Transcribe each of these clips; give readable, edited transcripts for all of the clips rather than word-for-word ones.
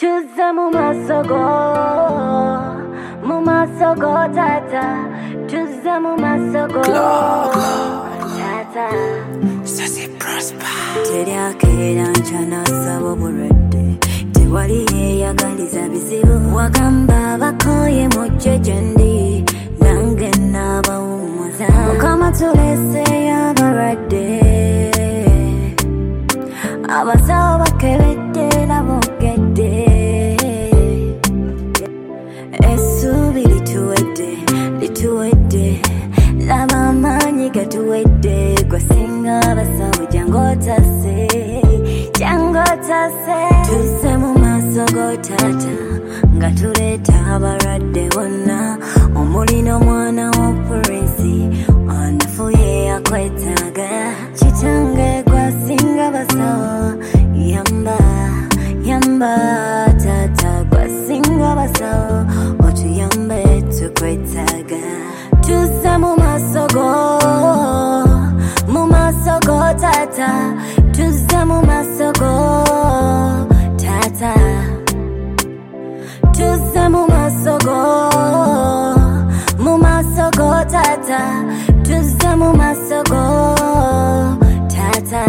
Tuze mu masogo tata. Tuze mu masogo tata. Sassy Prosper. Teryakera nchana sabo burede. Tewali yeyagaliza bizibu. Wagamba bakoye mujejendi. Nange nabawumuza. Mukama tulese yabarade. Abasawo bakebedde nabogedde. Essuubi lituwedde. Laba amaanyi gatuwedde. Gwe singa abasawo jangu otase. Tuze mu maaso go taata nga tuleeta abalwadde bonna. Omuli n'omwana w'opurinsi anafuye akwetaaga. Kitange gwasinga basawo yamba taata gwasinga basawo otuyambe tukwetaaga. Tuze mu maaso go taata. Tuze mu maaso go taata. Tuze mu maaso go taata. Tuze mu maaso go taata.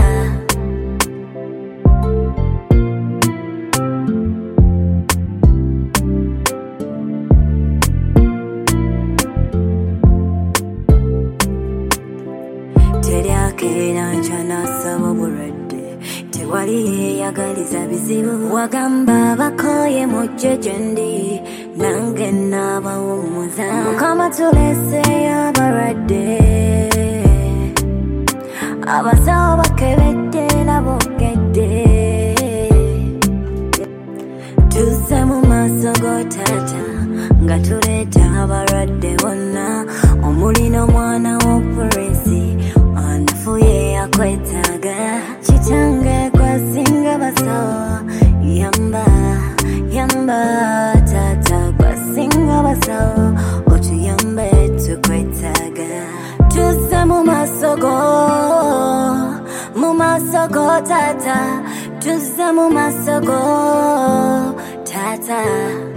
Teryakera nchana sabo burede. Tewali yeyagaliza bizibu. Wagamba bakoye mujejendi. Nange nabawumuza. Mukama tulese yabarade. Abasawo bakebedde nabogedde. Tuze mu maaso go taata nga tuleeta abalwadde bonna. Omuli n'omwana w'opurinsi anafuye akwetaaga. Kitange gwasinga basawo yamba taata gwasinga basawo otuyambe tukwetaaga. Tuze mu maaso go taata. Tuze mu maaso go taata.